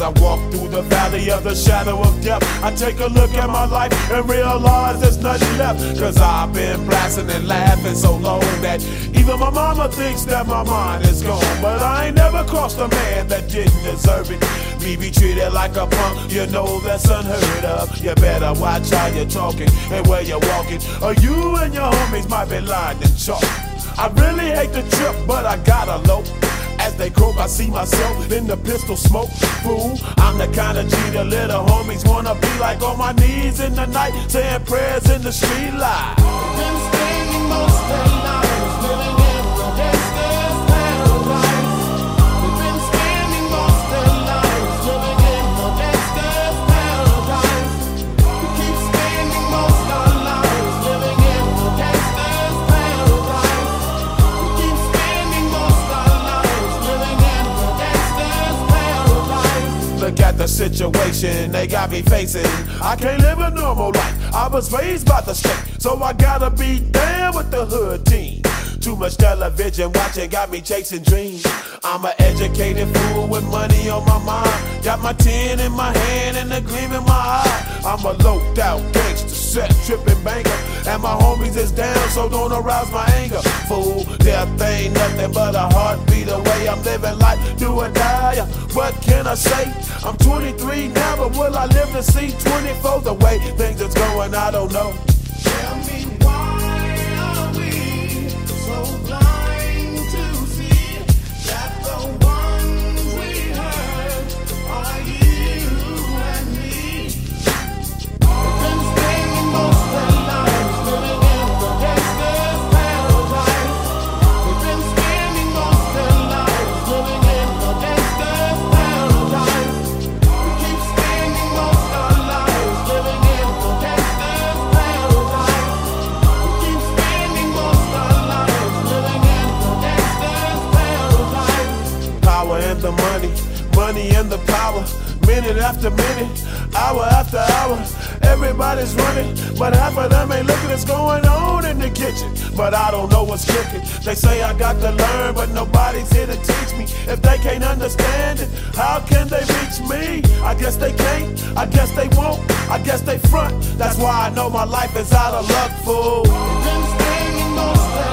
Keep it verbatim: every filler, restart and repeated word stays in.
As I walk through the valley of the shadow of death, I take a look at my life and realize there's nothing left. Cause I've been blasting and laughing so long that even my mama thinks that my mind is gone. But I ain't never crossed a man that didn't deserve it. Me be treated like a punk, you know that's unheard of. You better watch how you're talking and where you're walking, or you and your homies might be lined in chalk. I really hate the trip, but I gotta low. As they croak, I see myself in the pistol smoke. Fool, I'm the kind of G the little homies wanna be like, on my knees in the night, saying prayers in the street light. Been spending most of their lives living in the gangster's paradise. We've been spending most of their lives living in the gangster's paradise. We keep spending most of our lives living in the gangster's paradise. We keep spending most of our lives living in the gangster's paradise. Look at the situation they got me facing. I can't live a normal life. I was raised by the state, so I gotta be down with the hood team. Too much television watching got me chasing dreams. I'm an educated fool with money on my mind. Got my tin in my hand and a gleam in my eye. I'm a loped out gangster, set tripping banker, and my homies is down, so don't arouse my anger. Fool, death ain't nothing but a heartbeat away. I'm living life, do or die. What can I say? I'm twenty-three now, but will I live to see twenty-four? The way things is going, I don't know. Tell me, why are we so blind to see that the ones we hurt are you and me? We've been spending most of our lives living in the gangster's paradise. We've been spending most of our lives living in the gangster's paradise. We keep spending most of our lives living in the gangster's paradise. We keep spending most of our lives living in the gangster's paradise. Power and the money, money and the power. Minute after minute, hour after hour, everybody's running, but half of them ain't looking what's going on in the kitchen. But I don't know what's cooking. They say I got to learn, but nobody's here to teach me. If they can't understand it, how can they reach me? I guess they can't, I guess they won't, I guess they front. That's why I know my life is out of luck, fool. We've been spending most of